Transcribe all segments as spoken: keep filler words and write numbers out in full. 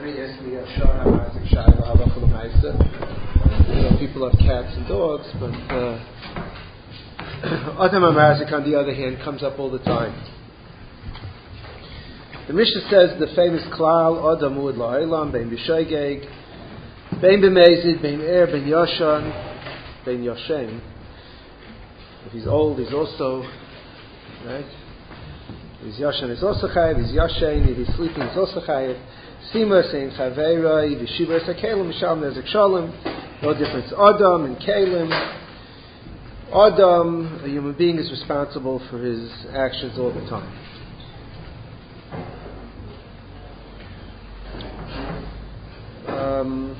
everybody asks me a shah hamazik shayla halacha l'maisa. You know, people have cats and dogs, but uh, Adam hamazik, on the other hand, comes up all the time. The Mishnah says the famous klal Adam u'ad la'olam bein b'shoigeg, bein b'mezid, bein er, bein yoshan, bein yoshem. If he's old, he's also right. If he's yoshan, he's also chayiv. If he's yoshen, if he's sleeping, he's also chayiv. Sima saying chaveiroi, v'shiva esakelim, v'sham nezek shalom. No difference. Adam and Kalim. Adam, a human being, is responsible for his actions all the time. Um,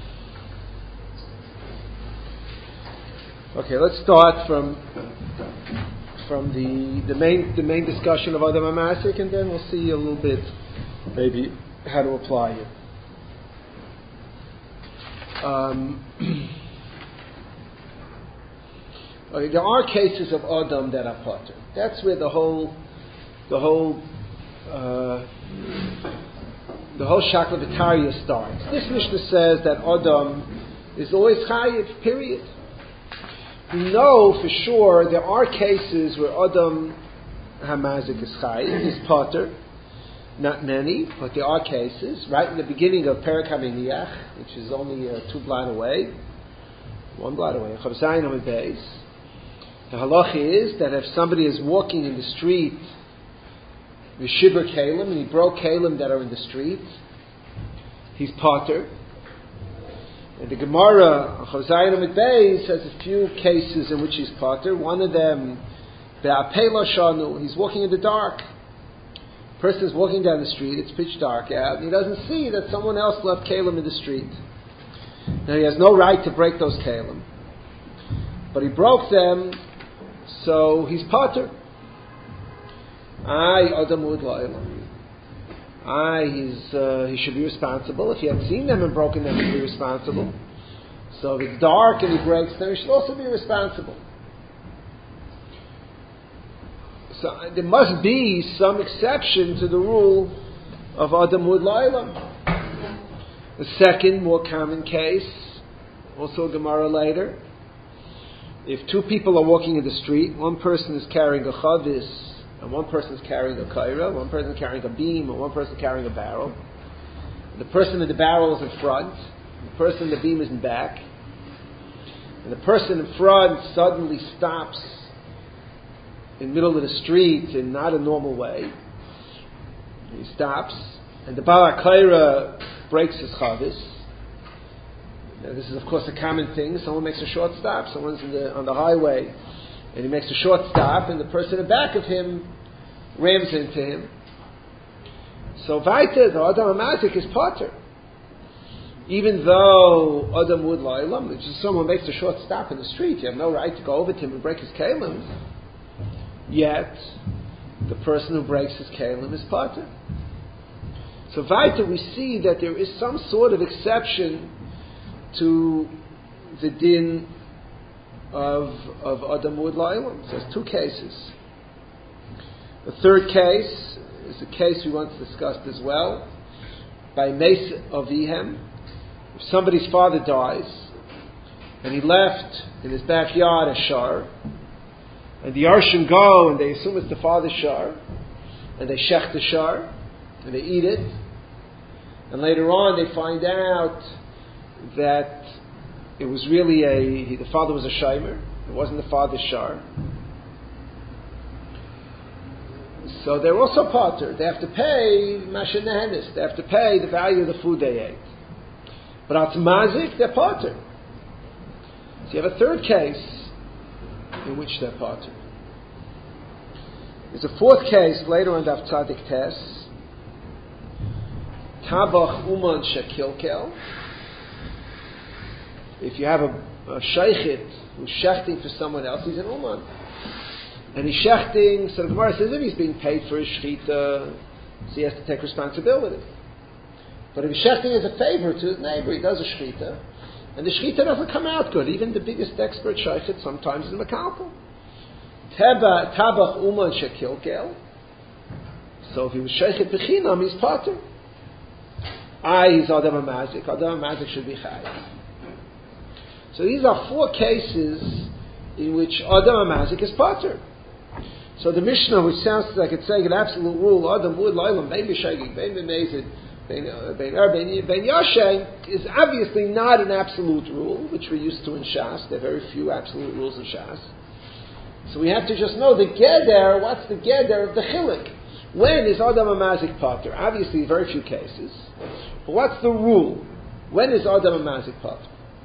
okay, let's start from from the the main the main discussion of Adam HaMasik, and then we'll see a little bit maybe how to apply it. Um, okay, there are cases of Adam that are potter. That's where the whole the whole uh, the whole Shakla V'Tarya starts. This Mishnah says that Adam is always chayiv, period. We know for sure there are cases where Adam Hamazik is chayiv, is potter. Not many, but there are cases. Right in the beginning of Perek HaMiniach, which is only uh, two blot away, one blot away, Chav Zayin Amud Beis. The halacha is that if somebody is walking in the street with Shibur Kalim, and he broke Kalim that are in the street, he's potter. And the Gemara, Chav Zayin Amud Beis, has a few cases in which he's potter. One of them, Be'apela Shanu, he's walking in the dark. Person is walking down the street, it's pitch dark out, and he doesn't see that someone else left kalim in the street. Now he has no right to break those kalim, but he broke them, so he's potter. Ay, Adam u'ad la'olam. Ay, he's uh, he should be responsible. If he had seen them and broken them, he'd be responsible. So if it's dark and he breaks them, he should also be responsible. So there must be some exception to the rule of Adam u'ad la'olam. The second, more common case, also a Gemara later. If two people are walking in the street, one person is carrying a chavis, and one person is carrying a kaira, one person is carrying a beam, and one person is carrying a barrel. And the person in the barrel is in front, and the person in the beam is in back. And the person in front suddenly stops in the middle of the street in not a normal way. He stops, and the Baal HaKaira breaks his chavis. Now, this is, of course, a common thing. Someone makes a short stop. Someone's in the, on the highway, and he makes a short stop, and the person in back of him rams into him. So, Vaita, the Adam HaMazik is potter. Even though Adam u'ad la'olam, which is someone makes a short stop in the street, you have no right to go over to him and break his kalim. Yet, the person who breaks his kalim is potter. So, Vaita, we see that there is some sort of exception to the din of of Adam u'ad la'olam. So, there's two cases. The third case is a case we once discussed as well. By Meis Avihem, if somebody's father dies and he left in his backyard a shar, and the Arshim go and they assume it's the father's shar, and they shech the shar, and they eat it, and later on they find out that it was really a, he, the father was a shaymer, it wasn't the father's shar. So they're also potter. They have to pay mashen nehenis. They have to pay the value of the food they ate. But at mazik, they're potter. So you have a third case in which they're potter. There's a fourth case later on Daf Tzadik Tes. Tabach uman shekilkel. If you have a, a sheikhit who's shechting for someone else, he's an uman. And he's shechting, so the Gemara says if he's being paid for his shechita, so he has to take responsibility. But if he's shechting as a favor to his neighbor, he does a shechita, and the shechita doesn't come out good. Even the biggest expert sheikhit sometimes is mekalkel. Tabach uman shekilkel. So if he was sheikhet b'chinam, he's potter. I, he's Adam HaMazik. Adam HaMazik should be Chayiv. So these are four cases in which Adam HaMazik is Pater. So the Mishnah, which sounds like it's saying an absolute rule, Adam Mud Lailam, Bein B'Shegig, Bein B'Mezid, Bein Er, Bein Yashen, is obviously not an absolute rule, which we're used to in Shas. There are very few absolute rules in Shas. So we have to just know the Geder, what's the Geder of the Chilik? When is Adam HaMazik Pater? Obviously, very few cases. But what's the rule? When is Adam HaMazik Pater?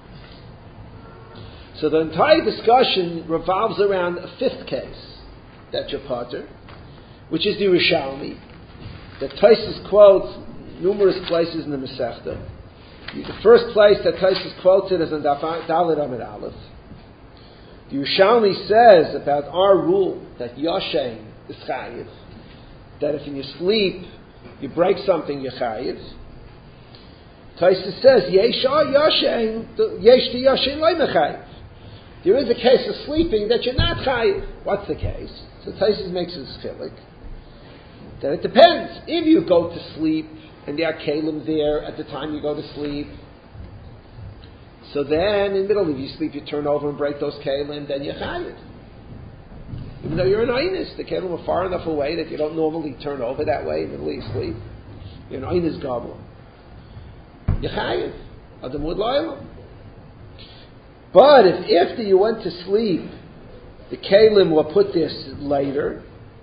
So the entire discussion revolves around a fifth case that you're Pater, which is the Yerushalmi, that Tosfos quotes numerous places in the Masechta. The first place that Tosfos quotes it is in Daled Amud Aleph. The Yerushalmi says about our rule that Yashen is Chayiv, that if in your sleep you break something, you're Chayiv. Tosfos says, Yesh Yashen, Yesh the Yashen Lo Mechayiv. There is a case of sleeping that you're not Chayiv. What's the case? So Tosfos makes his chilik that it depends. If you go to sleep and there are kelim there at the time you go to sleep, so then in the middle of your sleep you turn over and break those kelim, then you're chayiv. Even though you're an einus, the kelim are far enough away that you don't normally turn over that way in the middle of your sleep. You're an einus gabla. You're chayiv. Adam Mud Lailam. But if after you went to sleep the kelim were put there later,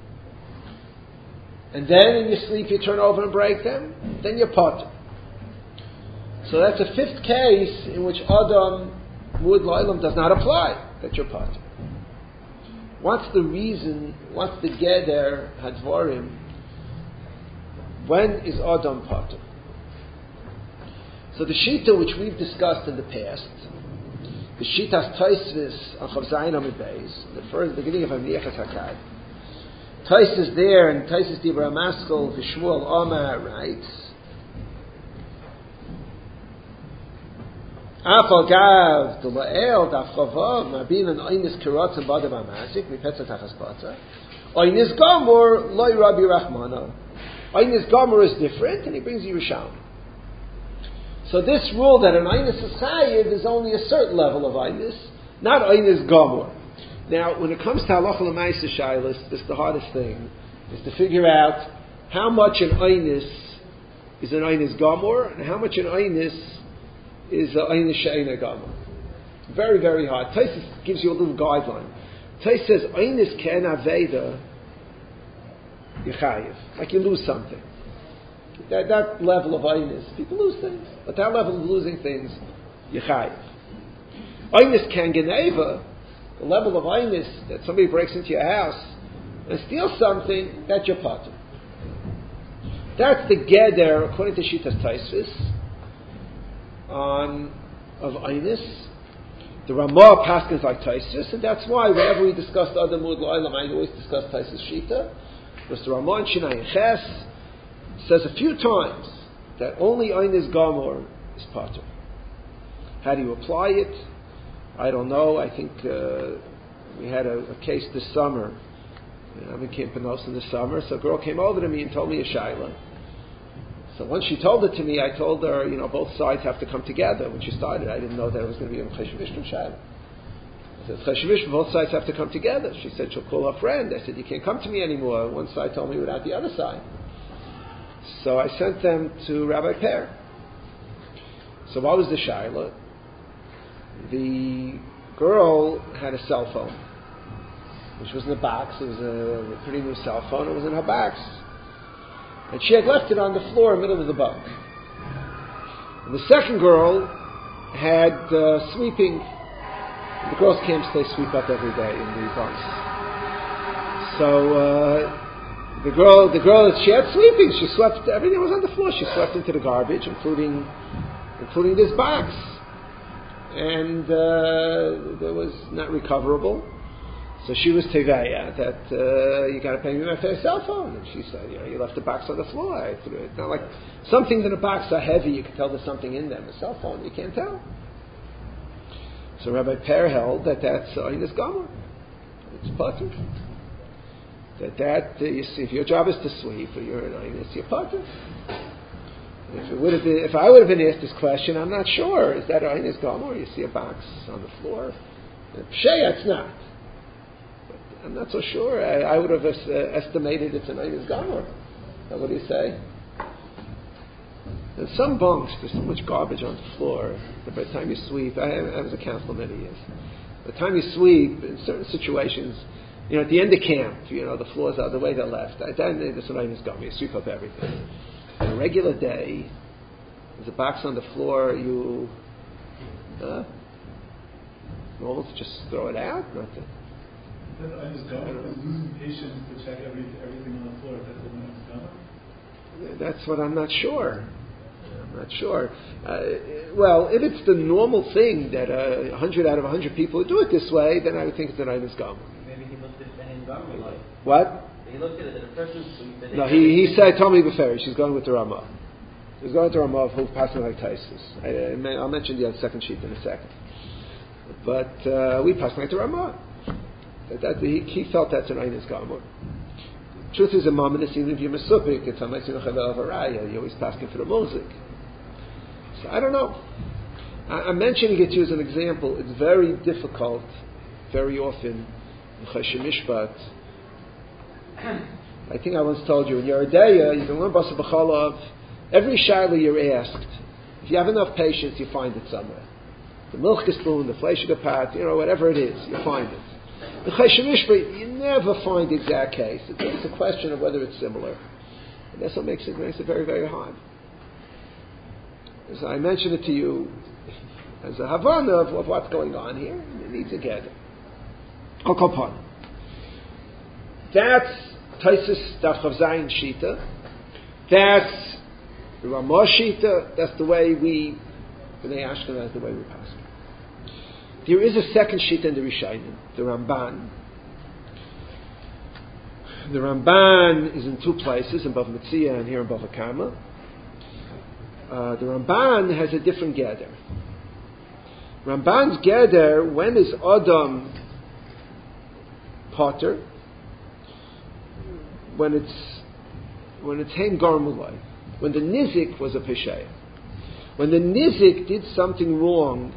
and then in your sleep you turn over and break them, then you're Pater. So that's a fifth case in which Adam Mud Lailam does not apply, that you're Pater. What's the reason, what's the Geder Hadvarim? When is Adam Pater? So the Shita which we've discussed in the past, the Shitas Tosfos on Chav Zayin Amud Beis, the first beginning of Amniachas Hakad. Tosfos there, and Tosfos Dibra Maskal, Vishmuel Omar writes, Afal Gav, the La'el, Daf Chavav, Marbin and Oynis Kirotz and Badav HaMazik, Mipetza Tachas Pata. Oynis Gomor, Loi Rabbi Rachmana. Oynis Gomor is different, and he brings Yerushalmi. So this rule that an Einus is Chayiv is only a certain level of Einus, not Einus Gomor. Now, when it comes to Halacha L'Maisa Shailas, this is the hardest thing, is to figure out how much an Einus is an Einus Gomor, and how much an Einus is an Einus She'ena Gomor. Very, very hard. Tosfos gives you a little guideline. Tosfos says, Einus Ken Aveda Yechayiv, like you lose something. That, that level of Einus, people lose things. But that level of losing things, Yechayiv. Einus Ken Geneva, the level of Einus that somebody breaks into your house and steals something, that's your Pater. That's the Geder, according to Shitas Tosfos, on of Einus. The Ramah paskins like Tosfos, and that's why whenever we discussed Adam Mud Lailam, I always discuss Tosfos Shita, because the Ramah in Shinai Ches says a few times that only Einus Gomor is Pater. How do you apply it? I don't know. I think uh, we had a, a case this summer. I'm in Camp Panos in the summer, so a girl came over to me and told me a shaila. So once she told it to me, I told her, you know, both sides have to come together. When she started, I didn't know that it was going to be a Chesed Mishkan shaila. I said, Chesed Mishkan, both sides have to come together. She said she'll call her friend. I said, you can't come to me anymore. One side told me without the other side. So I sent them to Rabbi Per. So what was the shaila? The girl had a cell phone, which was in a box. It was a, a pretty new cell phone. It was in her box. And she had left it on the floor in the middle of the bunk. And the second girl had uh, sweeping. The girls' camps, they sweep up every day in the bunks. So uh, the girl, the girl, she had sweeping. She swept, everything was on the floor. She swept into the garbage, including, including this box. And uh, it was not recoverable. So she was teveya that uh, you got to pay me my fair cell phone. And she said, you know, you left the box on the floor. I threw it. Now, like some things in the box are heavy. You can tell there's something in them. A cell phone, you can't tell. So Rabbi Per held that that's Einus Gomor. It's Pater. That that uh, you see, if your job is to sweep or you're an Einus, you're Pater. If it would have been, if I would have been asked this question, I'm not sure. Is that Einis Gomer? You see a box on the floor. Pshei, it's not. But I'm not so sure. I, I would have es- uh, estimated it's an Einis Gomer. Now, what do you say? In some bunks, there's so much garbage on the floor that by the time you sweep, I, I was a counselor many years. By the time you sweep, in certain situations, you know, at the end of camp, you know, the floors are the way they're left. I then this one is got me. You sweep up everything. On a regular day, there's a box on the floor. You, uh, normal to just throw it out. Nothing. I just don't. Losing patience to check every, everything on the floor. That's what I'm done. That's what I'm not sure. I'm not sure. Uh, well, if it's the normal thing that a uh, hundred out of a hundred people do it this way, then I would think it's an Einis Gomer. Maybe he looked at the hand Gomer like. What? He looked at it as a person. So no, he he said, told me before, she's going with the Ramah. She's going with the Ramah who's passing like Taisus. I, I, I'll mention the second sheet in a second. But uh, we pass like the Ramah. That, that, he, he felt that's an Einis Gomer. Truth is, a moment, even if you're Mesupik, it's a Meitzin Chavel Avaraya. You're always asking for the music. So I don't know. I, I'm mentioning it to you as an example. It's very difficult, very often, in Choshen Mishpat. I think I once told you, in Yeridea, you can learn Basa B'chalav. Every shayla you're asked, if you have enough patience, you find it somewhere. The milk spoon, the fleishiga pat, you know, whatever it is, you find it. In Choshen Mishpat, you never find the exact case. It's just a question of whether it's similar. And that's what makes it, makes it very, very hard. As I mentioned it to you, as a Havana of, of what's going on here, it needs a gather. Okopon. That's Taisus Daf Chav Zayin Shita. That's Ramah Shita. That's the way we, B'nai Ashkenaz, the way we pass. There is a second Shita in the Rishonim, the Ramban. The Ramban is in two places, in Bava Metzia and here in Bava Kama. Uh, the Ramban has a different gather. Ramban's gather, when is Adam Potter? When it's when it's Hein Garmulai, when the Nizik was a Pesheya. When the Nizik did something wrong,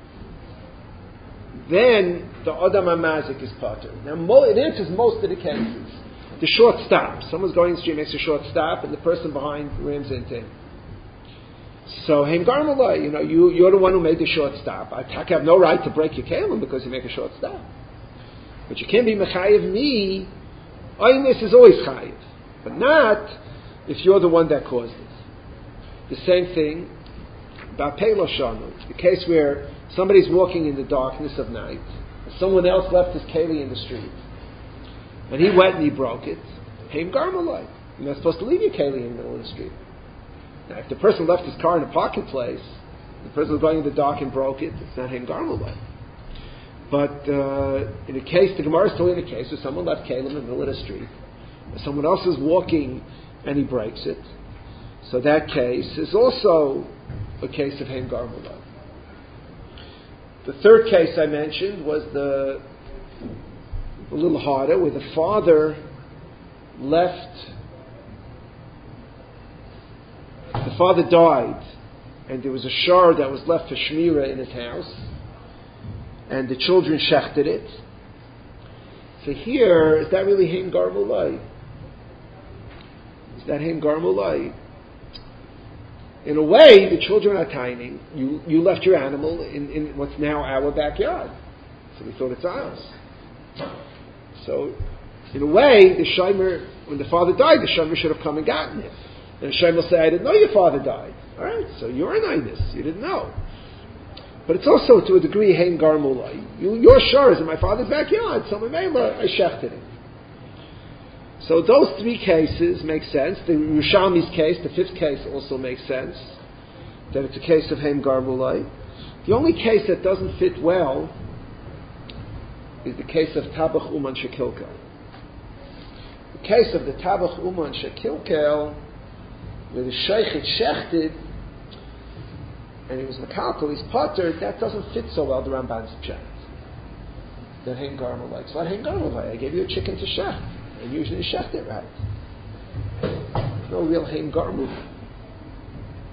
then the Adam HaMazik is Potter. Now, mo- it answers most of the cases. The short stop. Someone's going in the street, makes a short stop, and the person behind rams into him. So, Hein Garmulai, you know, you, you're the one who made the short stop. I have no right to break your kalim because you make a short stop. But you can't be Mechayev me. Oynis is always chayiv, but not if you're the one that caused it. The same thing about Pelo Shanu, the case where somebody's walking in the darkness of night, and someone else left his keli in the street, and he went and he broke it. Hein Garmulai. You're not supposed to leave your keli in the middle of the street. Now, if the person left his car in a parking place, the person was going in the dark and broke it, it's not Hein Garmulai. But uh, in a case, the Gemara is telling a case where someone left Kalim in the middle of the street, someone else is walking and he breaks it. So that case is also a case of Hein Garmulai. The third case I mentioned was the a little harder, where the father left, the father died, and there was a shar that was left for Shmira in his house, and the children shechted it. So here, is that really Hein Garmulai? Is that Hein Garmulai? In a way, the children are tiny. You you left your animal in, in what's now our backyard. So we thought it's ours. So, in a way, the Shomer, when the father died, the Shomer should have come and gotten it. And the Shomer will say, I didn't know your father died. All right, so you're an Einus. You didn't know. But it's also, to a degree, Hein Garmulai. You, your shar is in my father's backyard, so I shechted it. So those three cases make sense. The Yerushalmi's case, the fifth case, also makes sense. That it's a case of Hein Garmulai. The only case that doesn't fit well is the case of Tabach Uman Shekilkel. The case of the Tabach Uman Shekilkel, where the Sheikh had shechted, and he was Mekalkel, he's Potter, that doesn't fit so well the Ramban's pshat. That Hein Garmulai. It's not Hein Garmulai. I gave you a chicken to shech. And usually shech it right. There's no real Hein Garmulai.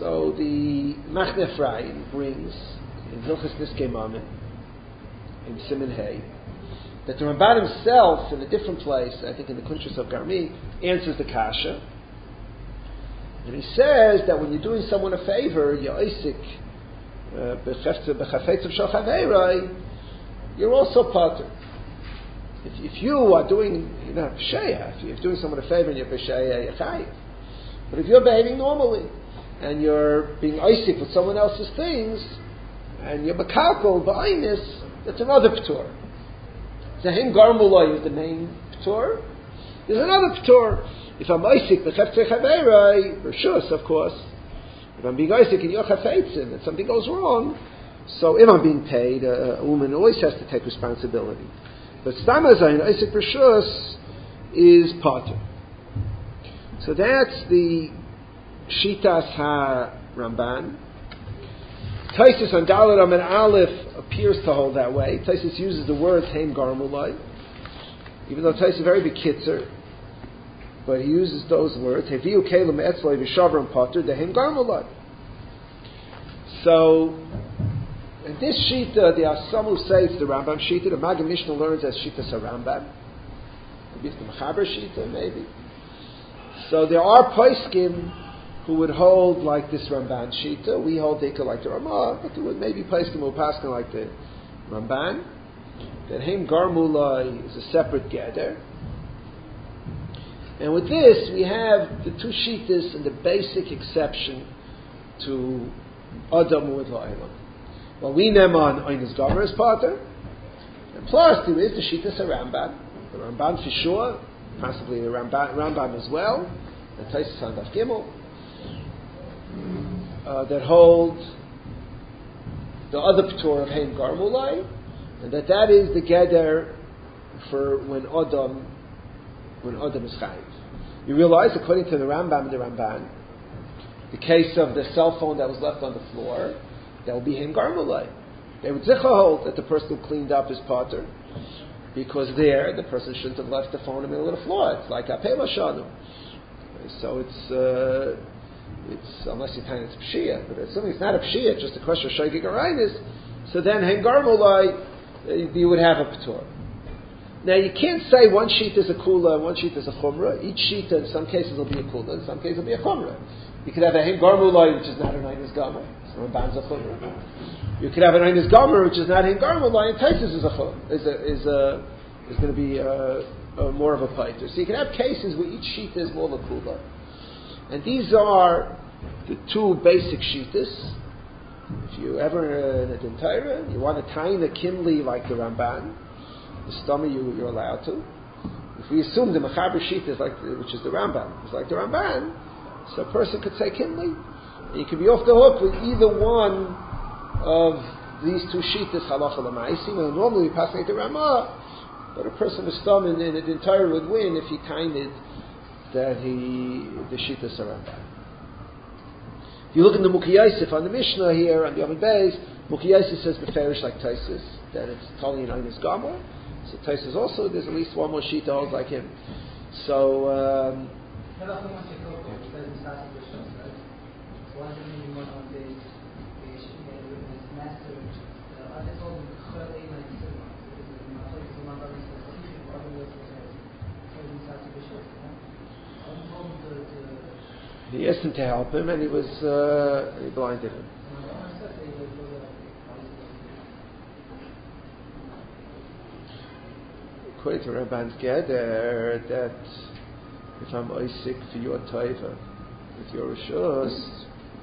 So the Machne Ephraim brings in Hilchos Niskei Mammon in Siman Hay that the Ramban himself, in a different place, I think in the Kuntres of Garmi, answers the kasha, and he says that when you're doing someone a favor, you're Isaac, b'chafetz of Shalchaverai, you're also Pater. If, if you are doing, you're not B'sheya, if you're doing someone a favor and you're B'sheya, you're Chayiv. But if you're behaving normally, and you're being Isaac with someone else's things, and you're Makalkal, B'ainis, that's another P'tor. Zahim Garmulai is the main P'tor. There's another P'tor. If I'm Isaac, B'chafetz Chaverai, Rishus, of course, if I'm being Isaac and you're Chafetzin, and something goes wrong, so if I'm being paid, uh, a woman always has to take responsibility. But Stamazayin, Isaac Rishus, is Pater. So that's the Shitas HaRamban. Taisus on Dalaram and Aleph appears to hold that way. Taisus uses the word Heim Garmulai, even though Taisus is very big kitzer, but he uses those words. Heviu Kelim Etzloi V'Shavram Pater Deheim Garmulai. So, in this Shita, there are some who say it's the Rambam Shita. The Maggid Mishnah learns as Shitas HaRambam. Maybe it's the Mechaber Shita, maybe. So there are Paiskim who would hold like this Ramban Shita. We hold Dika like the Ramah, but there would maybe Paiskim or Paskin like the Ramban. That Heim Garmulai is a separate gather. And with this, we have the two Shitas and the basic exception to Adam with La'ilam. Well, we Neman Einis Gomer is Pater, and plus there is the Shitas HaRambam, the Ramban for sure, possibly the Ramban, Rambam as well, and Taisus on Daf Gimel, uh, that hold the other P'tor of Heim Garmulai, and that that is the Geder for when Adam, when Adam is Chayiv. You realize, according to the Rambam and the Ramban, the case of the cell phone that was left on the floor, that will be Heim Garmulai. They would zicha hold that the person who cleaned up his Pater, because there, the person shouldn't have left the phone in the middle of the floor. It's like Apei Lashanu. So it's, uh, it's unless you tell it's Pshia, but assuming it's not a Pshia, it's just a question of Shaygig Arainis, so then Heim Garmulai, you would have a P'tor. Now you can't say one sheet is a Kula and one sheet is a Chumrah. Each sheet in some cases will be a Kula, in some cases will be a Chumrah. You could have a Heim Garmulai, which is not an Einis Gomer. Ramban's a Chumrah. You could have an Einis Gomer, which is not Heim Garmulai, and Taisus is a Chumrah, is a, is a, is going to be a, a more of a Paiter. So you can have cases where each sheet is more of a Kula. And these are the two basic Shitas. If you ever in a Dintayra, you want to tie in a Kimli like the Ramban, the stomach you, you're allowed to. If we assume the Mechaber Shita is like, the, which is the Rambam, is like the Ramban, so a person could say Kimli. And you could be off the hook with either one of these two Shitas, Halacha L'Maisi. Normally we pass like the Ramah, but a person with stomach in the entire would win if he timed it that he, the Shitas are Ramban. If you look in the Mukhi Yosef on the Mishnah here, on the Yom Beis, Mukhi Yosef says Beferish like Taisus, that it's totally an Einis Gomer. So Taisus also, there's at least one more sheet that holds like him. So, um, he asked him to help him, and he was uh, he blinded him. According to Ramban's Geder, that if I'm Isaac for your Taiva, with your Rishos,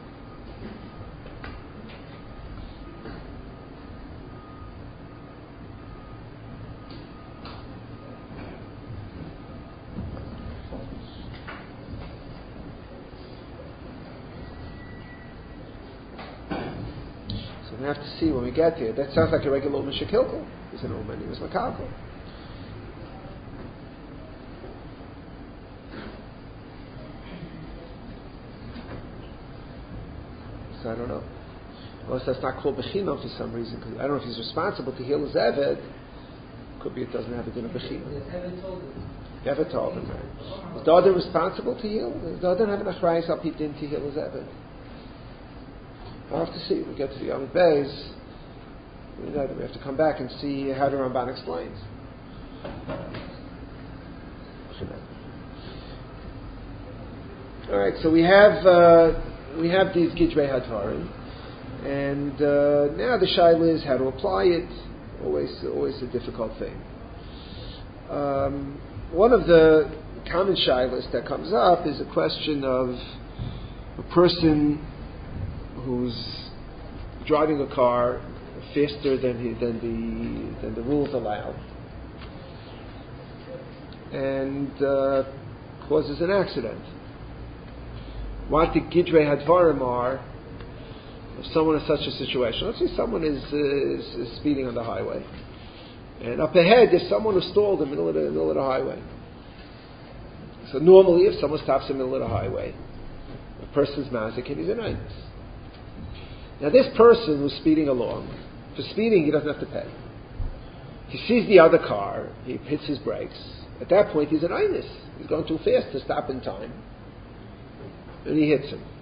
so we have to see when we get there. That sounds like a regular Uman Shekilkel. He's an Uman, he was Makalkel. So I don't know. Unless that's not called Bechinah for some reason. Cause I don't know if he's responsible to heal his Eved. Could be it doesn't have a din of Bechinah. Eved told him, right? Is the other responsible to heal? Does the other have an Achrayis al Pidin to heal his Eved? I'll have to see. We get to the young bays. We have to come back and see how the Ramban explains. All right, so we have uh, we have these Gidrei Hadvarim, and uh, now the shaila is how to apply it. Always, always a difficult thing. Um, one of the common shailas that comes up is a question of a person who's driving a car faster than he, than the than the rules allow, and uh, causes an accident. What the Gidrei Hadvarim are if someone in such a situation. Let's say someone is, uh, is, is speeding on the highway, and up ahead there's someone who stalled in the middle of the, middle of the highway. So normally, if someone stops in the middle of the highway, a person's mazik and he's an einus. Now this person who's speeding along, for speeding he doesn't have to pay. He sees the other car, he hits his brakes. At that point he's an einus. He's going too fast to stop in time. And he hits him.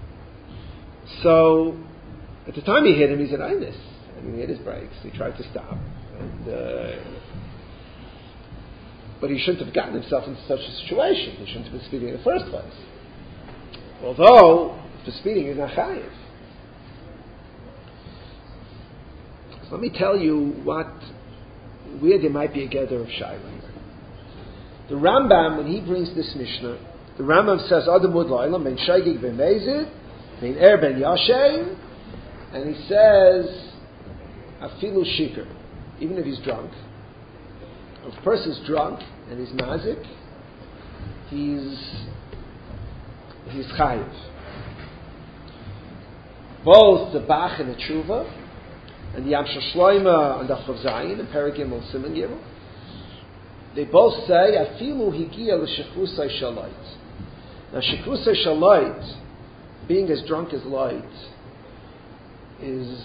So, at the time he hit him, he's an einus. I mean, he hit his brakes. He tried to stop. And, uh, but he shouldn't have gotten himself into such a situation. He shouldn't have been speeding in the first place. Although, for speeding, he's not chayiv. So let me tell you what, where there might be a gather of shayla here. The Rambam, when he brings this Mishnah, the Rambam says, Adam Mud La'ilam, Ben Shaygig Ben Mezid, Ben Er Ben Yashem, and he says, Afilu Shikr, even if he's drunk. If a person's drunk and he's mazik, he's he's chayiv. Both the Bach and the Tshuva, and the Yamshel Shloima and the Chav Zayin and Perek Gimel Siman Gimel, they both say, Afilu Higia L'Shechrusay Shalait. Now, Shechrusay Shalait, being as drunk as light, is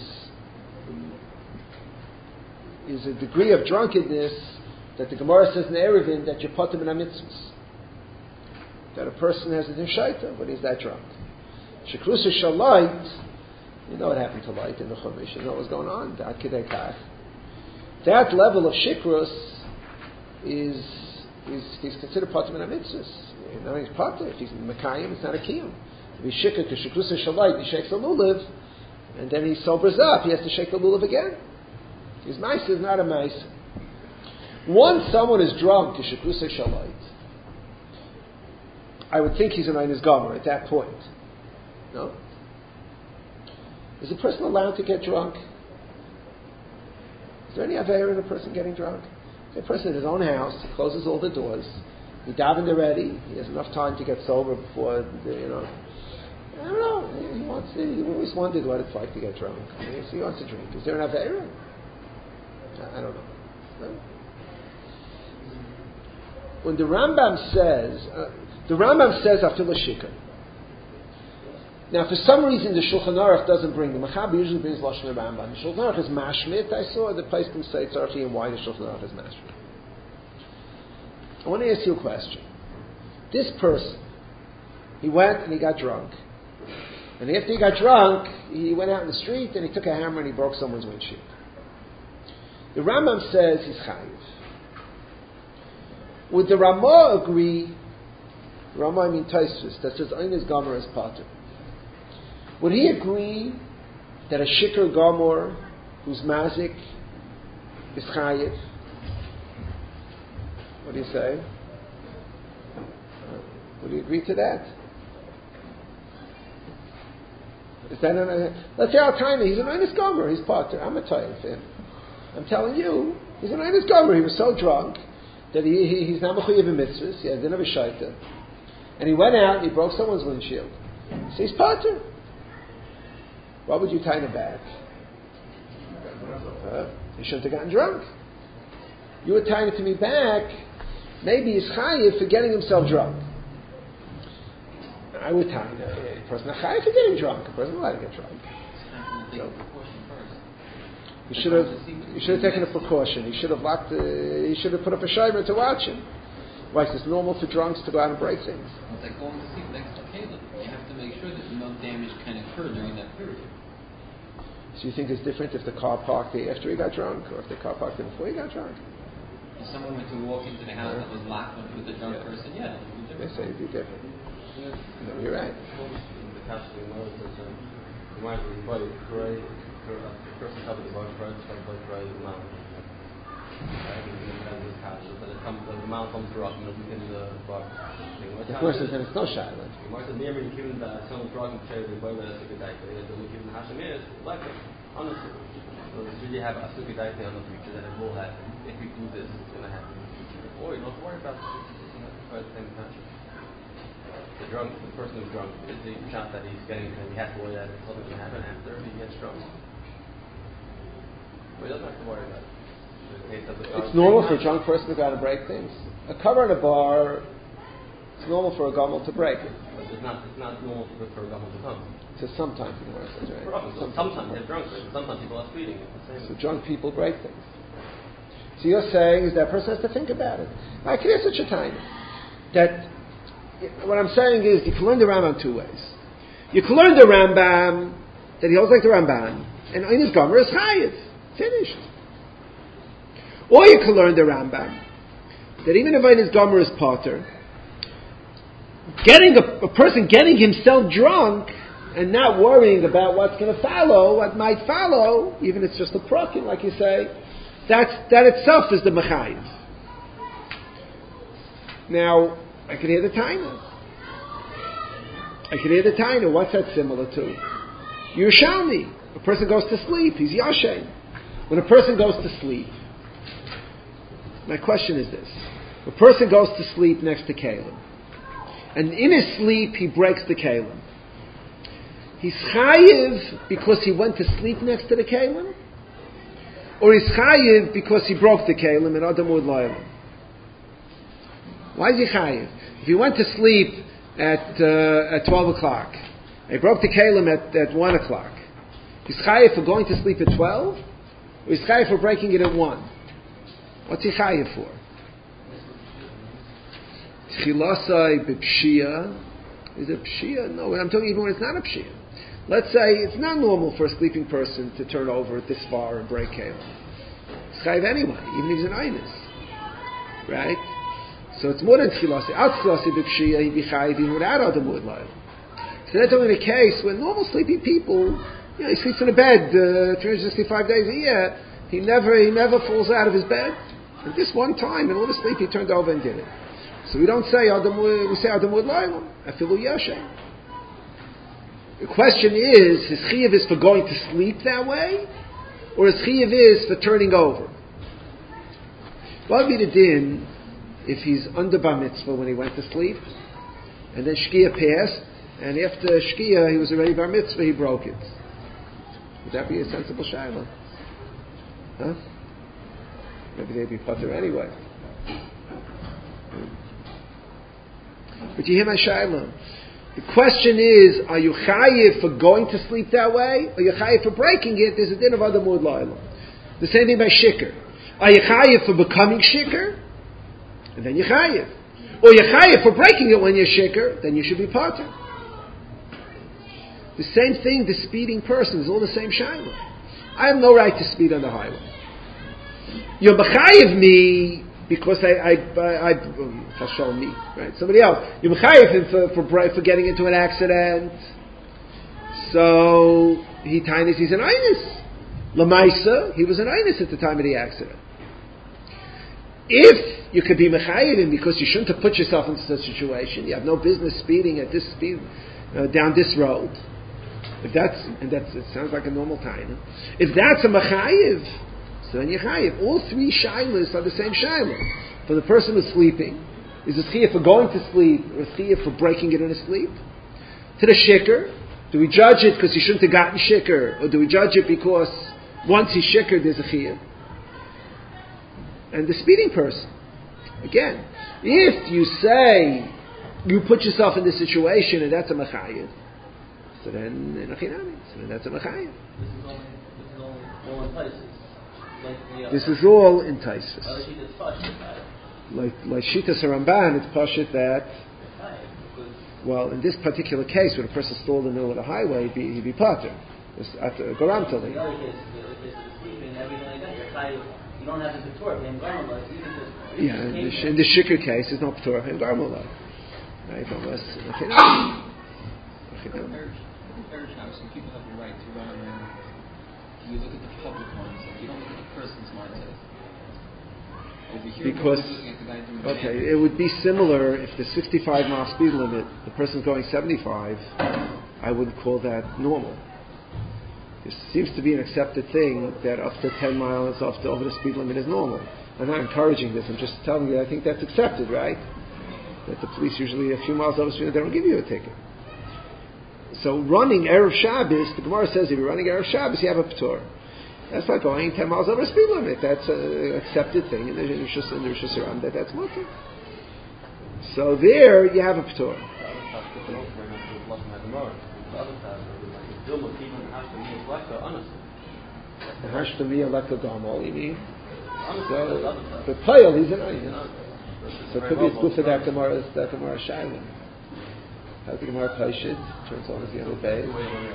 is a degree of drunkenness that the Gemara says in Eruvin that you put him in a mitzvahs. That a person has a nishaita when he's that drunk. Shechrusay Shalait, you know what happened to light in the Chumash, you know what was going on. That kidei kach. That level of shikrus is is he's considered part of a mitzvahs. You know, he's potter. If he's Mekayim, it's not a kiyum. If he's shikah, because shikrusa shalayt, he shakes the lulav, and then he sobers up, he has to shake the lulav again. His mice is not a mice. Once someone is drunk to shikrusa shalayt, I would think he's an einus gomer at that point. No? Is a person allowed to get drunk? Is there any aver in a person getting drunk? Is a person in his own house, he closes all the doors, he davened already. He has enough time to get sober before, the, you know. I don't know. He wants. To, he always wondered what it's like to get drunk. So he wants to drink. Is there an aveira? I don't know. No? When the Rambam says, uh, the Rambam says after shikar. Now, for some reason, the Shulchan Aruch doesn't bring the Machaber usually brings lashon Rambam. The Shulchan Aruch is mashmit. I saw the place can say tzarchi and why the Shulchan Aruch is mashmit. I want to ask you a question. This person, he went and he got drunk. And after he got drunk, he went out in the street and he took a hammer and he broke someone's windshield. The Rambam says he's chayiv. Would the Ramah agree, Ramah I mean Tosfos, that says Einus Gomer is pater? Would he agree that a shikr gomer who's mazik is chayiv? What do you say? Would you agree to that? Is that an, let's say Al Taina, he's an Einus Gomer, he's pater. I'm a Taina fan. I'm telling you, he's an Einus Gomer. He was so drunk that he, he he's not mechuyev in mitzvahs. He didn't have a shaita, and he went out and he broke someone's windshield. So he's pater. What would you Taina back? Uh, he shouldn't have gotten drunk. You were Taina to me back. Maybe he's chayiv for getting himself drunk. I would tell you, a person not chayiv for getting drunk. A person not allowed to get drunk. So, he should have. He should have taken a precaution. He should have locked. Uh, he should have put up a shimer to watch him. Why is it normal for drunks to go out and break things? It's like going to sleep next to Caleb. You have to make sure that no damage can occur during that period. So you think it's different if the car parked there after he got drunk, or if the car parked there before he got drunk? If someone were to walk into the house that was locked with a drunk Yeah. person, yeah, it would be They different. say it'd be different. No, you're right. The Kashmir knows that the mind is body, right? The person covered the body, right? It's like right in the mouth. Right? And the Kashmir, but it comes, the mouth comes to rock and within the body. Of course, then it's no shaila. You might have never given that someone's rocking chair, the boy that has a good day. They don't give him Hashem is like it, honestly. So it's really have a suki day on the future that it will happen. If we do this, it's going to happen in the future. Or you don't have to worry about it. It's going to happen at the same time. The drunk, the person who's drunk, is the shot that he's getting, and he has to worry that something's going to happen after he gets drunk. But he doesn't have to worry about it. In the case of the It's normal for a drunk person to go out and break things. A cover in a bar, it's normal for a gomel to break it. But it's not, it's not normal for, for a gomel to come. So sometimes the Gemara says, right? Sometimes, sometimes they're drunk, sometimes people are speeding. So drunk people break things. So you're saying is that person has to think about it. I can answer such a time that what I'm saying is you can learn the Rambam two ways. You can learn the Rambam that he holds like the Ramban, and in his Gomer is chayiv, finished. Or you can learn the Rambam that even if in his Gomer is potter, getting a, a person getting himself drunk and not worrying about what's going to follow, what might follow, even if it's just a prokin, like you say, that's, that itself is the mechayiv. Now, I can hear the taina. I can hear the taina. What's that similar to? Yerushalmi. A person goes to sleep. He's yashen. When a person goes to sleep, my question is this. A person goes to sleep next to Kalim. And in his sleep, he breaks the Kalim. He's chayiv because he went to sleep next to the Kalim? Or he's chayiv because he broke the Kalim and Adam would lie. Why is he chayiv? If he went to sleep at uh, at twelve o'clock, he broke the Kalim at, at one o'clock, he's chayiv for going to sleep at twelve? Or he's chayiv for breaking it at one? What's he chayiv for? Chilasai b'pshia. Is it pshia? No, I'm talking even when it's not a pshia. Let's say it's not normal for a sleeping person to turn over this far and break Kalim. It's chayiv anyway, even if he's an aynis. Right? So it's more than chilasi. Out chilasi b'pshia, he'd be chayiv even without Adam would lie. So that's only the case when normal sleeping people, you know, he sleeps in a bed uh, three hundred sixty-five days a year. He never, he never falls out of his bed. And this one time, in order to sleep, he turned over and did it. So we don't say Adam. We say Adam would lie. Afilu yashem. The question is: his chiyuv is for going to sleep that way, or his chiyuv is for turning over? What would be the din if he's under bar mitzvah when he went to sleep, and then shkia passed, and after shkia he was already bar mitzvah, he broke it? Would that be a sensible shayla? Huh? Maybe they'd be putter anyway. But you hear my shayla. The question is, are you chayiv for going to sleep that way, or you chayiv for breaking it? There's a din of other mood la'ilam. The same thing by shikr. Are you chayiv for becoming shikr? And then you chayiv. Or you chayiv for breaking it when you're shikr, then you should be potter. The same thing, the speeding person is all the same shayla. I have no right to speed on the highway. You're mechayiv me because I, I, I, I Fashal me, right? Somebody else. You're mechayiv him for, for, for getting into an accident. So, he tainis, he's an einus. Lamaisa, he was an einus at the time of the accident. If you could be mechayiv him because you shouldn't have put yourself into such a situation, you have no business speeding at this speed, uh, down this road. If that's, and that's, it sounds like a normal time. If that's a mechayiv, so then you chayiv. All three shaylas are the same shayla. For the person who's sleeping, is it chiyuv for going to sleep, or is chiyuv for breaking it in his sleep? To the shikr, do we judge it because he shouldn't have gotten shikr, or do we judge it because once he's shikr, there's a chiyuv? And the speeding person, again, if you say you put yourself in this situation and that's a mechayiv, so then nachinami, so then that's a mechayiv. This is all in places. This is all in Taisus. Uh, Like like Shitas Ramban, it's pashut that. Well, in this particular case, when a person stalled in the middle of the highway, he'd be, he'd be potter. It's at Garantali. The other case, the other case of sleeping, everything like that, you're chayiv. You don't have the Torah, in Garmala, you can just. Yeah, in the, in the Shikr case, there's no Torah in Garmala. Right? Unless. Okay. Marriage house, and people have the right to run around. You look at the public ones, you don't look at the person's mindset. Over here, because, okay, it would be similar if the sixty-five mile speed limit, the person's going seventy-five, I wouldn't call that normal. It seems to be an accepted thing that up to ten miles off the, over the speed limit is normal. I'm not encouraging this, I'm just telling you I think that's accepted, right? That the police usually a few miles over the speed limit, they don't give you a ticket. So running Erev Shabbos, the Gemara says if you're running Erev Shabbos, you have a P'tor. That's not going ten miles over the speed limit. That's an accepted thing in the Rosh Hashanah that that's mutter. So there you have a P'tor. The Hashtamiya Leka Gamal, you mean? So, but Payal, he's an Ayin. So it could be it's good for that Gemara, that Gemara Shaila. How's the Gemara Pashid? Turns on as the other day.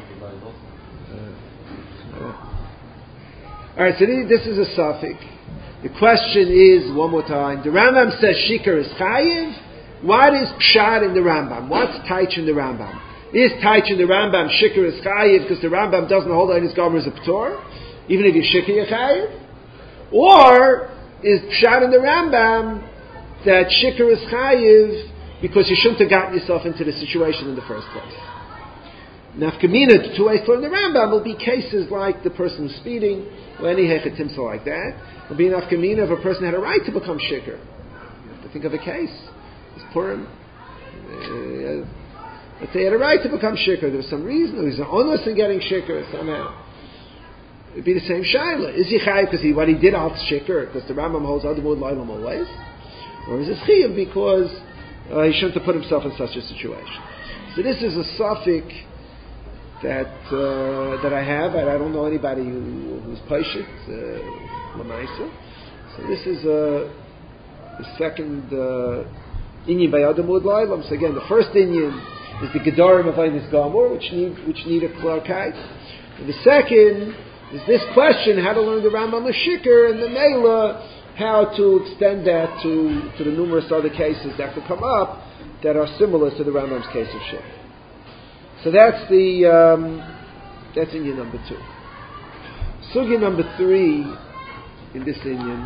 Alright, so this is a suffix. The question is, one more time, the Rambam says Shikar is Chayiv. What is Pshat in the Rambam? What's Taich in the Rambam? Is Taich in the Rambam Shikar is Chayiv because the Rambam doesn't hold on his Gomer as a P'tor? Even if you're Shikar, you're Chayiv? Or is Pshat in the Rambam that Shikar is Chayiv because you shouldn't have gotten yourself into the situation in the first place? Nafkamina, two ways to learn the Rambam will be cases like the person who's speeding, or any hechetimsa like that. Will be nafkamina if a person had a right to become shikr. You have to think of a case. It's Purim. Uh, let's say he had a right to become shikr. There was some reason. There was an onus in getting shikr somehow. It'd be the same shaila. Is he chayiv because he what he did out shikr because the Rambam holds other mood lailam always, or is it chayiv because uh, he shouldn't have put himself in such a situation? So this is a suffix that uh, that I have, and I don't know anybody who, who's patient, uh, Lamaisa. So this is uh, the second inyan by Adamud Lailam. So again, the first inyan is the Gedarim of Einis Gamor, which need which need a clarkite. And the second is this question: how to learn the Rambam L'Shikr, and the Mela, how to extend that to to the numerous other cases that could come up that are similar to the Rambam's case of Shikr. So that's the um, that's inyan number two. Sugya number three in this inyan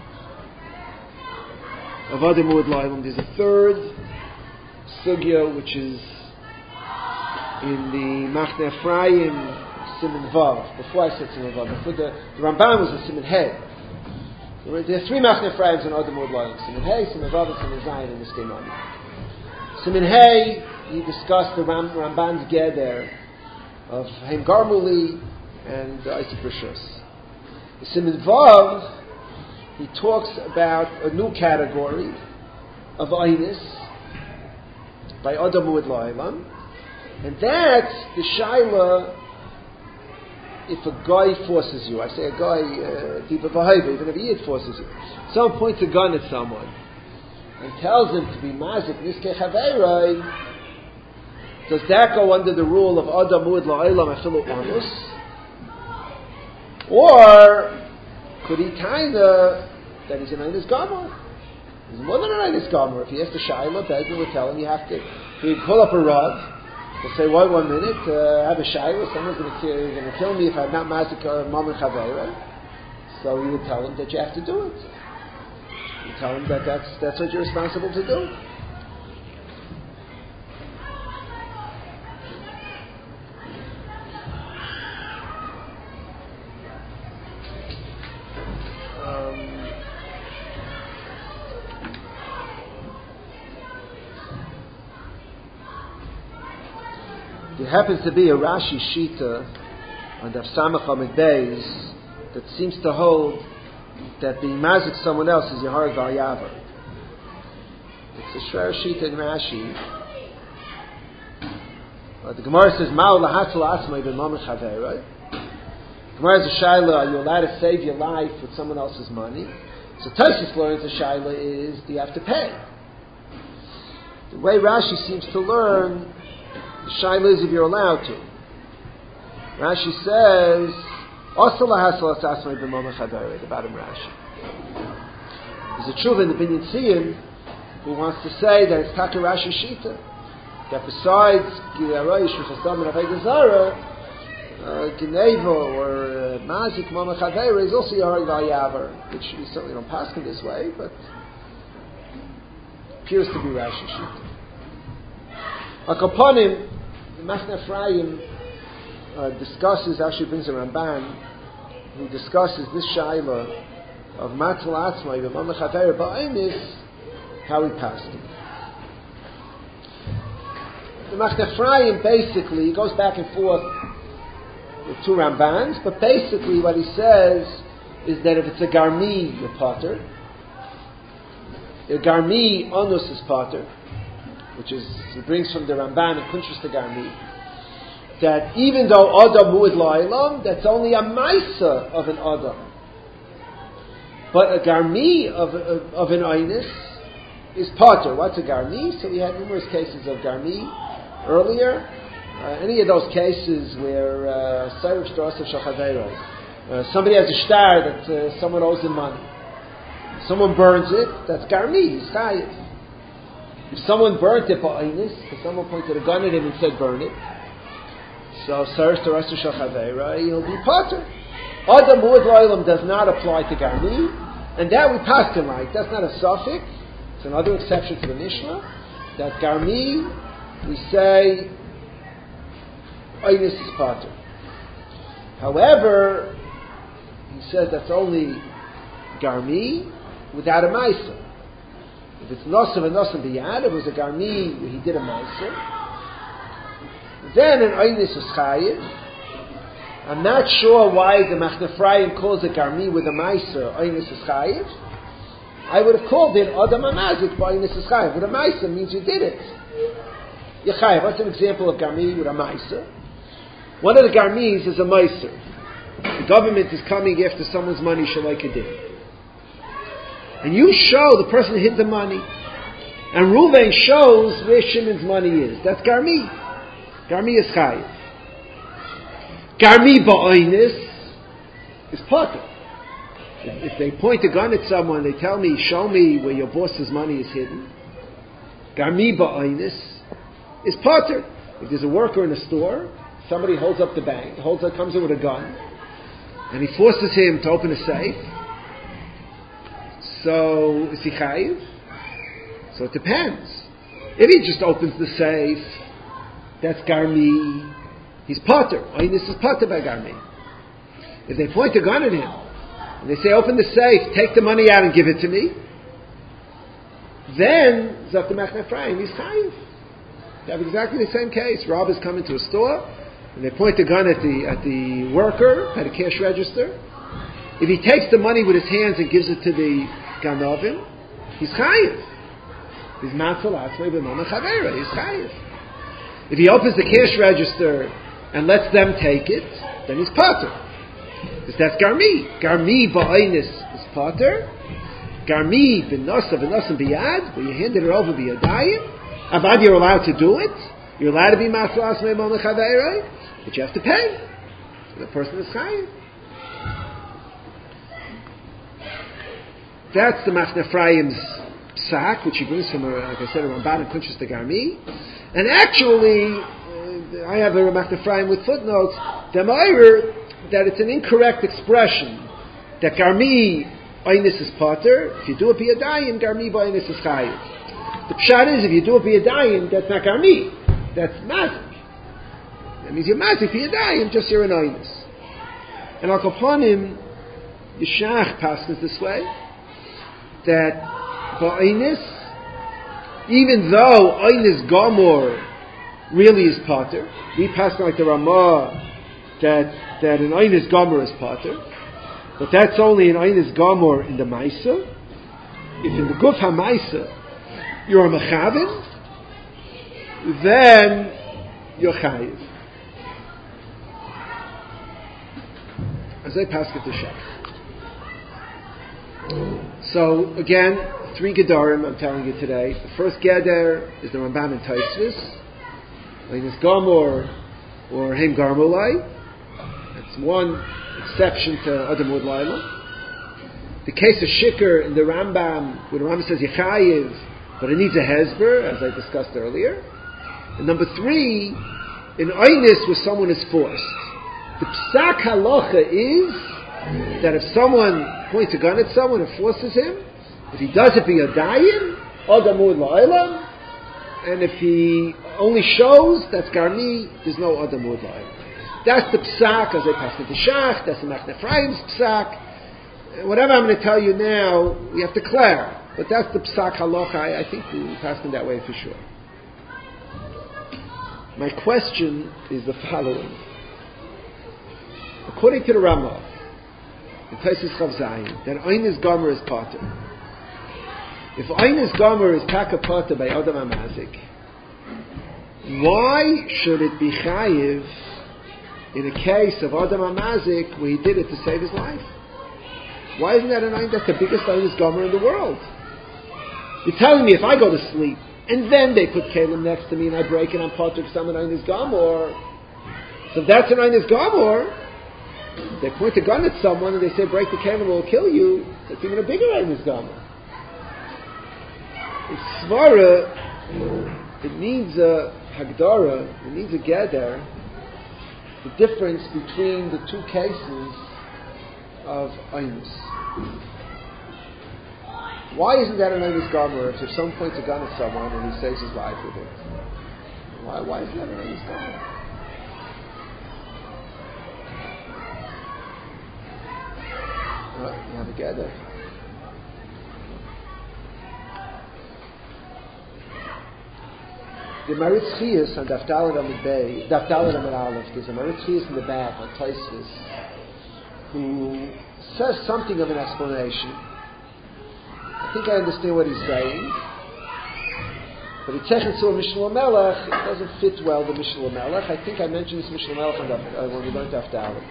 of Adamud Lailam. There's a third sugya which is in the Machne Ephraim Siman Vav. Before I said Siman Vav, before the, the Ramban was a Siman Hey. There are, there are three Machne Ephraims in Adamud Lailam: Siman Hey, Siman Vav, and Siman Zayin in this Gemara. Siman Hey, he discussed the Ram, Ramban's Geder of Haim Garmuli and Isaac Rishus. The Siman Vav, he talks about a new category of Einis by Adamud Lailam, and that's the Shaila if a guy forces you. I say a guy, uh, even if he Yid forces you. Someone points a gun at someone and tells him to be mazik niskei chaveiroi. Does that go under the rule of Adamud La'olam Afilu Anus? Or could he kinda that he's an Einis Gamor? He's more than an Einis Gamor. If he has to Shaila, Bezdin would tell him you have to. He'd pull up a rod. He'll say, "Wait one minute, uh, I have a Shaila. Someone's going to kill, going to kill me if I'm not mazik Mammon Chaveira." So he would tell him that you have to do it. You tell him that that's that's what you're responsible to do. There happens to be a Rashi Shita on Daf Samach Amid Beis that seems to hold that being mazik someone else is Yahar Gal Yavar. It's a Shrer Shita in Rashi. Uh, the Gemara says, Ma'u lahatzal asmai b'mamach haveiroi. Gemara is a Shaila, are you allowed to save your life with someone else's money? So Taisus learns the Shaila is, do you have to pay? The way Rashi seems to learn, the Shaila is if you're allowed to. Rashi says, the bottom Rashi. There's a tshuva in the Binyan Tziyun who wants to say that it's Taka Rashi Shita, that besides Gilaroy, Shufastam, and Aveda Zara, Geneva or uh, Mazik Mama Chaveira is also Yahari Vayavar, which we certainly don't pass in this way, but appears to be Rashi Shita. Akaponim, the Machne Ephraim uh, discusses, actually brings a Ramban, who discusses this Shaila of Matzal Atzmai, the Mama Chaveira, Ba'ainis, how he passed it. The Machne Ephraim basically goes back and forth with two Rambans, but basically what he says is that if it's a Garmi, you're Potter. A Garmi, Onus is Potter, which is, he brings from the Ramban and Kuntrus the Garmi, that even though Adam Mu'id La'ilam, that's only a Maisa of an Adam. But a Garmi of, of, of an Einis is Potter. What's a Garmi? So we had numerous cases of Garmi earlier. Uh, any of those cases where Sayruf Shtarasov Shachavera, somebody has a shtar that uh, someone owes him money. Someone burns it, that's Garmi, he's Chayiv. If someone burnt it by Einis, if someone pointed a gun at him and said burn it, so Sayruf Shtarasov Shachavera, he'll be Potter. Adam Mu'id La'ilam does not apply to Garmi, and that we passed him like. That's not a suffix, it's another exception to the Mishnah, that Garmi, we say, Einis is Potter. However, he says that's only Garmi without a Maisa. If it's Nosav and Nosav B'yad, it was a Garmi where he did a Maisa, then an Einis is Chayiv. I'm not sure why the Machne Ephraim calls it Garmi with a Maisa, Einis is Chayiv. I would have called it Adam Amazik by Einis is Chayiv. With a Maisa means you did it. Yechayiv, what's an example of Garmi with a Maisa? One of the Garmis is a Meiser. The government is coming after someone's money, Shalai Kedim. And you show the person hid the money. And Reuven shows where Shimon's money is. That's Garmi. Garmi is Chayiv. Garmi Ba'oinis is Potter. If, if they point a gun at someone, they tell me, show me where your boss's money is hidden. Garmi Ba'oinis is Potter. If there's a worker in a store, somebody holds up the bank, holds up, comes in with a gun, and he forces him to open a safe. So, is he chayiv? So it depends. If he just opens the safe, that's Garmi, he's Potter. Einis is Potter by Garmi. If they point a gun at him, and they say, open the safe, take the money out and give it to me, then, Zok the Machne Ephraim, he's chayiv. They have exactly the same case. Robbers come into a store, and they point the gun at the at the worker at a cash register. If he takes the money with his hands and gives it to the ganovim, he's chayiv. He's matzal atzmei b'mama chavera. He's chayiv. If he opens the cash register and lets them take it, then he's potter. Because that's garmi. Garmi ba'aynis is potter. Garmi b'nosa b'nosa b'yad, where you handed it over b'yadayim. Abad, you're allowed to do it. You're allowed to be matzal atzmei b'mama chavera. But you have to pay. So the person is chayiv. That's the Machne Ephraim's psak, which he brings from, a, like I said, a Ramban and Kuntrus the Garmi. And actually, uh, I have a Machne Ephraim with footnotes, the Meir, that it's an incorrect expression, that Garmi Einis is Potter. If you do it b'yadayim, Garmi b'Einis is chayiv. The pshat is, if you do it b'yadayim, that's not Garmi. That's mazik. That means you're mazik b'yadayim, just you're an Einis. And Al Kaponim, Yeshach passes this way, that ba'Einis, even though Einis Gomor really is Potter, we pass like the Ramah that that an Einis Gomor is Potter, but that's only an Einis Gomor in the Maisa. If in the Guf HaMaisa you're a Mechavin, then you're Chayiv. As I pass it to Shach. So again, three Gedarim I'm telling you today. The first Geder is the Ramban and Taisvis, Einis Gomor or Heim Garmolai. one exception to Adam Ud Laila. The case of Shikr in the Rambam, where the Rambam says Yechayiv, but it needs a Hezber, as I discussed earlier. And number three, in Einis, where someone is forced. The Psak Halacha is that if someone points a gun at someone and forces him, if he does it be a dayin, Adam Ud Laila, and if he only shows, that's Garmi, there's no Adam Ud Laila. That's the Psak, as I passed it to Shach, that's the Machne Ephraim's Psak. Whatever I'm going to tell you now, we have to declare. But that's the Psak Halacha. I, I think we pass it that way for sure. My question is the following. According to the Ramah, in Taisus Chav Zayin, that Einis Gomer is Pater. If Einis Gomer is Taka Pater by Adam HaMazik, why should it be Chayiv in a case of Adam HaMazik where he did it to save his life? Why isn't that an Ein? That's the biggest Einis Gomer in the world. You're telling me if I go to sleep and then they put Kalim next to me and I break it, I'm Pater because I'm an Einis Gomer. So if that's an Einis Gomer, they point a gun at someone and they say break the Kalim, will kill you. That's even a bigger Einis Gomer. In Svara, it needs a Hagdara, it needs a Geder, the difference between the two cases of Einis. Why isn't that an Einis Gomer if someone points a gun at someone and he saves his life with it? Why, why isn't that an Einis Gomer? Well, you have a Geder. The Maritz Chiyas on Daftalit Amid Bey, Daftalit Amid Aleph, there's a Maritz Chiyas in the back on Taisvis who says something of an explanation. I think I understand what he's saying, but he takes to a Mishnah Melech, it doesn't fit well, the Mishnah Melech. I think I mentioned this Mishnah Melech uh, when we learned Daftalit.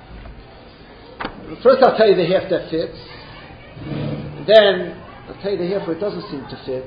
First I'll tell you the half that fits, then I'll tell you the half where it doesn't seem to fit.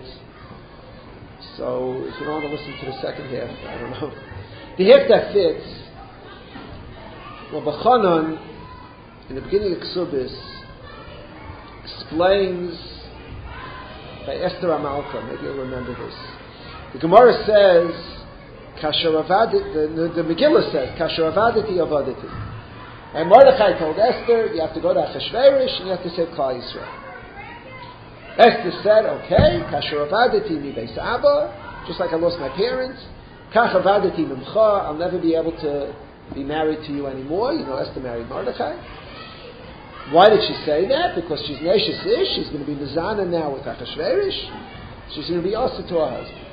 So if you don't want to listen to the second half, I don't know. The half that fits, well, B'chanan, in the beginning of Ksubis, explains by Esther Amalka, maybe you'll remember this. The Gemara says, Kasher avadit, the, the, the Megillah says, Kasher avaditi avaditi. And Mordechai told Esther, you have to go to Achashverosh and you have to save Klal Yisrael. Esther said, okay, Kasher avaditi mi beis Abba, just like I lost my parents, Kach avaditi mimcha, I'll never be able to be married to you anymore. You know, Esther married Mordechai. Why did she say that? Because she's Neshes Ish, she's going to be Mizana now with Achashverosh, she's going to be also to her husband.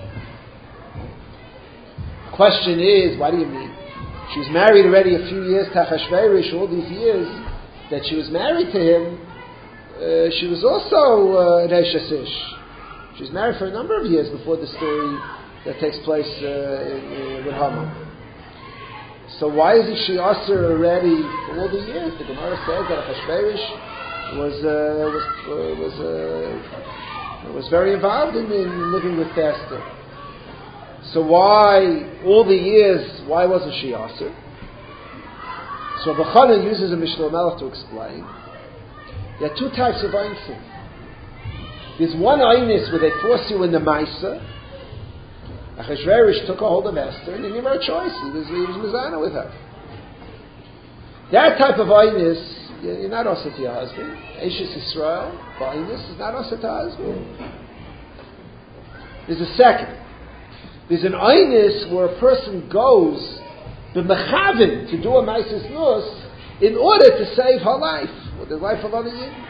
The question is, what do you mean? She was married already a few years to Achashverosh, all these years that she was married to him, uh, she was also uh, Neshes Ish. She was married for a number of years before the story that takes place uh, in, in, with Haman. So why isn't she Asur already for all the years? The Gemara says that Achashverosh was uh, was uh, was uh, was very involved in, in living with Esther. So why all the years? Why wasn't she Asur? So B'chana uses a Mishnah Melech to explain. There are two types of Einsim. There's one Einis where they force you in the Maisa. Achashverosh took a hold of Esther and he gave her a choice. He was, he was Mizana with her. That type of Einis, you're not Asur to your husband. Eishes Yisrael, Einis is not Asur to her husband. There's a second. There's an Einis where a person goes b'mechavin to do a Maisis Nus in order to save her life, or the life of other Yidden.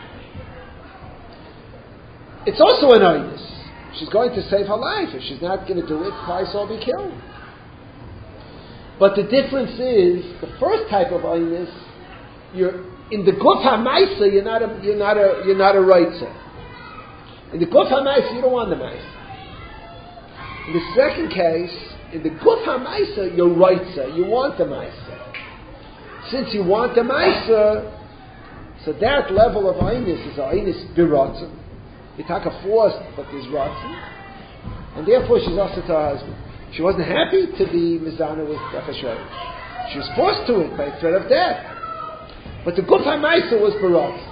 It's also an Einis. She's going to save her life. If she's not going to do it, Christ will be killed. But the difference is, the first type of Einis, you're in the Guf HaMaisa, you're not a you're not a you're not a Reitzer. In the Guf HaMaisa, you don't want the Maisa. In the second case, in the Guf HaMaisa, you're Reitzer. You want the Maisa. Since you want the Maisa, so that level of Einis is a Einis Biratzin. Itaka forced, but there's Ratzin. And therefore she's also to her husband. She wasn't happy to be Mizana with Achashverosh. She was forced to it by threat of death. But the Guf HaMaisa was Barat.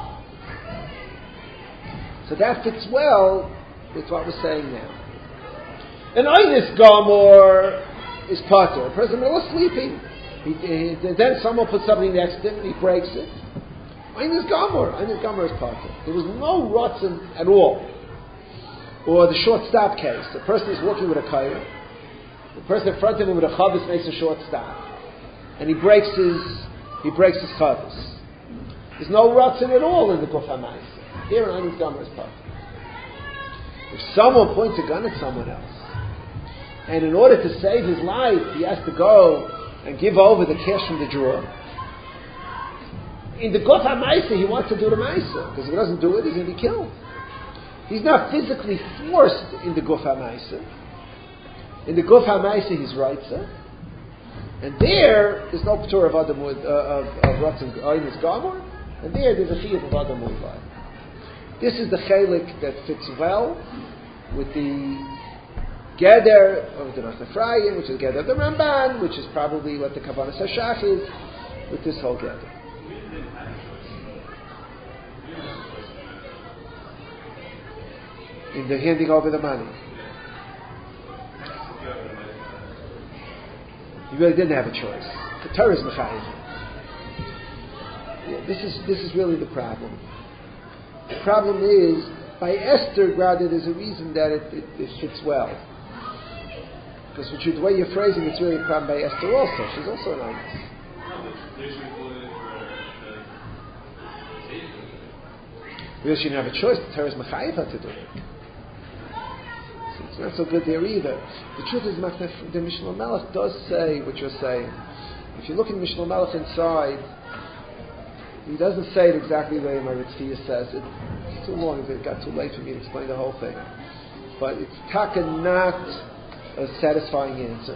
So that fits well with what we're saying now. An Einis Gomor is Pater. A person was sleeping. He, he, then someone puts something next to him and he breaks it. Einis Gomor. Einis Gomor is Pater. There was no Ratzon at all. Or the short stop case. The person is walking with a kaira. The person in front of him with a chavis makes a short stop. And he breaks his he breaks his chavis. There's no Ratzon at all in the Guf HaMaisa. Here in Einis Gomor is Pater. If someone points a gun at someone else, and in order to save his life, he has to go and give over the cash from the drawer. In the Guf HaMaisa, he wants to do the Maisa, because if he doesn't do it, he's going to be killed. He's not physically forced in the Guf HaMaisa. In the Guf HaMaisa, he's Raitza. And there, there's no P'tur of Adam with, uh, of, of Ratzon Einis Gomor, and there, there's a Chiyuv of Adam with life. This is the chelik that fits well with the Geder of the Rosh Ephraim, which is Geder of the Ramban, which is probably what the Kavanas Hashach is, with this whole Geder. In the handing over the money. He really didn't have a choice. The Torah is Mechayim. Yeah, this is this is really the problem. The problem is, by Esther, rather, there's a reason that it, it, it fits well. Because you, the way you're phrasing it's really a problem by Esther also. She's also an Einis. Really, she didn't have a choice. The Torah is Mechayiv to do it. So it's not so good there either. The truth is, the Mishnah Melech does say what you're saying. If you look in Mishnah Melech inside, he doesn't say it exactly the way Maritzvia says it. It's too long, it got too late for me to explain the whole thing. But it's taka not a satisfying answer.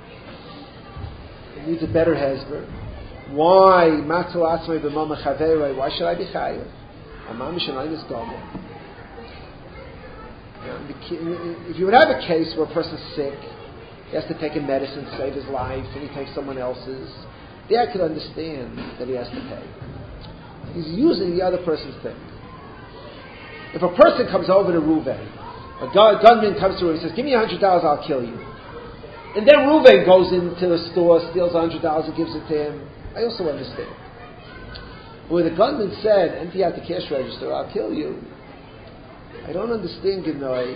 It needs a better hesber. Why? Matzu asmei b'mama chaverei. Why should I be chayev? Amam Einis Gomor. If you would have a case where a person's sick, he has to take a medicine to save his life, and he takes someone else's, there I could understand that he has to pay. He's using the other person's thing. If a person comes over to Reuven, a gunman comes to him and says, "Give me a hundred dollars, I'll kill you," and then Reuven goes into the store, steals a hundred dollars, and gives it to him, I also understand. Where the gunman said, "Empty out the cash register, I'll kill you," I don't understand, Genoi,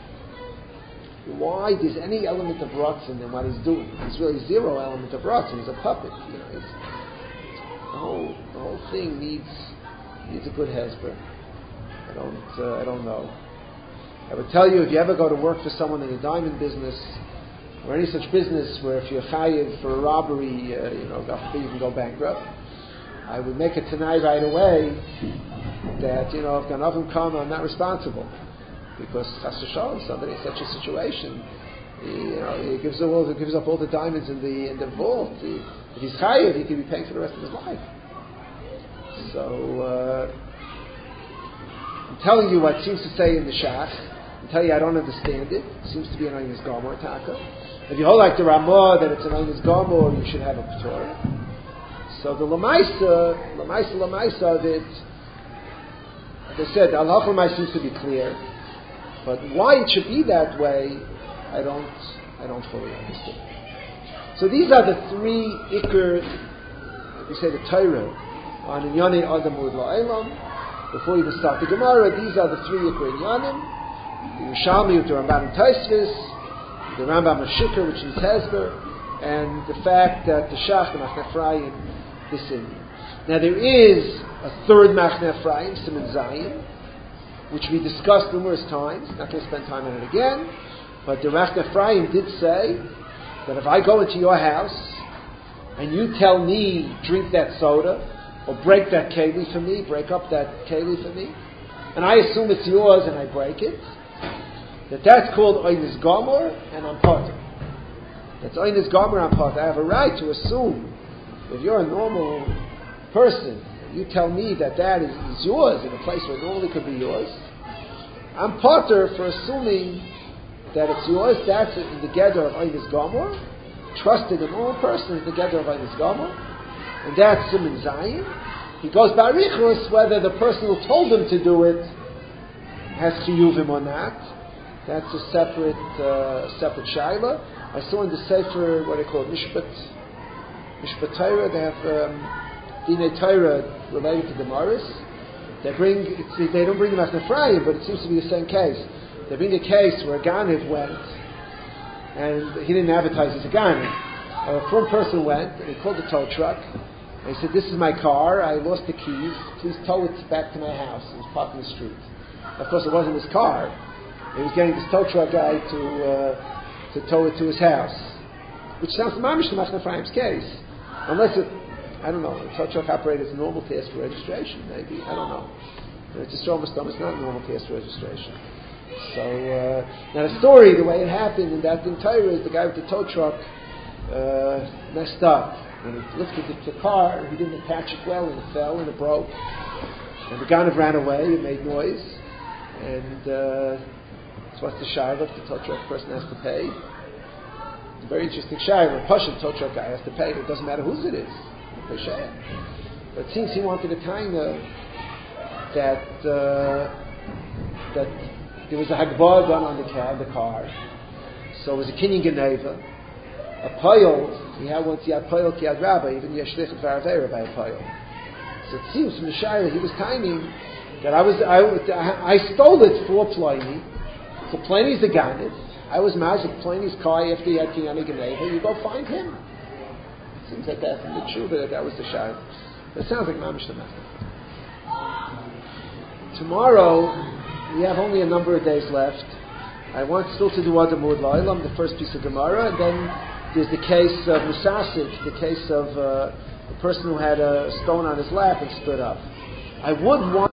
why there's any element of Ratzon in what he's doing. There's really zero element of Ratzon. He's a puppet. You know, it's, the whole the whole thing needs needs a good hesber. I don't uh, I don't know. I would tell you, if you ever go to work for someone in the diamond business or any such business where if you're chayiv for a robbery, uh, you know, God forbid you can go bankrupt, I would make it tonight right away that, you know, if Ganavim come, I'm not responsible. Because Chas v'Shalom, somebody in such a situation, he, you know, he gives, all, he gives up all the diamonds in the in the vault. He, if he's chayiv, he could be paying for the rest of his life. So, uh, I'm telling you what it seems to say in the Shach. I tell you, I don't understand it. It seems to be an Einis Gomor taka. If you hold like the Ramah that it's an Einis Gomor, you should have a P'tor. So the Lamaisa, Lamaisa, Lamaisa of it, as I said, the Al Hachal seems to be clear, but why it should be that way, I don't, I don't fully understand. So these are the three Iker, we say the Torah, on Inyane Adam Ud La'elam. Before we even start the Gemara, these are the three Iker Inyanim. The Yerushalmi with the Ramban and Taisvis, the Rambam of Shikar, which is Hezber, and the fact that the Shach and Machne Ephraim, this Indian. Now there is a third Machne Ephraim, Siman Zayin, which we discussed numerous times. Not going to spend time on it again, but the Machne Ephraim did say that if I go into your house and you tell me drink that soda or break that keli for me, break up that keli for me, and I assume it's yours and I break it, that that's called Einis Gomor and I'm Pater. That's Einis Gomor and I'm Pater. I have a right to assume if you're a normal person, you tell me that that is, is yours in a place where it normally could be yours, I'm Pater for assuming that it's yours. That's in the gather of Einis Gomor. Trusting a normal person is the gather of Einis Gomor, and that's Siman Zayin. he goes barichus whether the person who told him to do it has chiyuvim or not. That's a separate uh, separate shaila. I saw in the Sefer what they call it, Mishpat Mishpat Torah. They have um, Dinei Torah related to the Maris. They bring it's, they don't bring them as Ephraim, but it seems to be the same case. They bring a case where a Ganiv went and he didn't advertise as a Ganiv. A firm person went and he called the tow truck. And he said, "This is my car. I lost the keys. Please tow it back to my house." It was parked in the street. Of course, it wasn't his car. He was getting this tow truck guy to uh, to tow it to his house, which sounds mamish to Machne Ephraim's case, unless it, I don't know, a tow truck operator is a normal case for registration. Maybe I don't know. It's a strong stomach. It's not a normal case for registration. So uh, now the story, the way it happened in that thing Torah is the guy with the tow truck uh, messed up. When he lifted the, the car, he didn't attach it well, and it fell and it broke. And the gun ran away. It made noise, and uh, so what's the shayla? If the tow truck person has to pay, it's a very interesting shayla. A Pasha tow truck guy has to pay. It doesn't matter whose it is. But it seems he wanted a taina that uh, that. There was a hagbah done on the cab, the car. So it was a kinyan geneva. A pile, he had once he had pile ki had rabbi, even yeshlich varavera by a pile. So it seems from the shayla he was timing that I was I, I stole it for Pliny. So Pliny's the ganiv. I was mazik Pliny's car after he had kinyan geneva. You go find him. It seems like that from the tshuva that that was the shayla. It sounds like mamish the matter. Tomorrow. We have only a number of days left. I want still to do Adam Ud La'ilam, the first piece of Gemara, and then there's the case of Musasik, the case of uh, the person who had a stone on his lap and stood up. I would want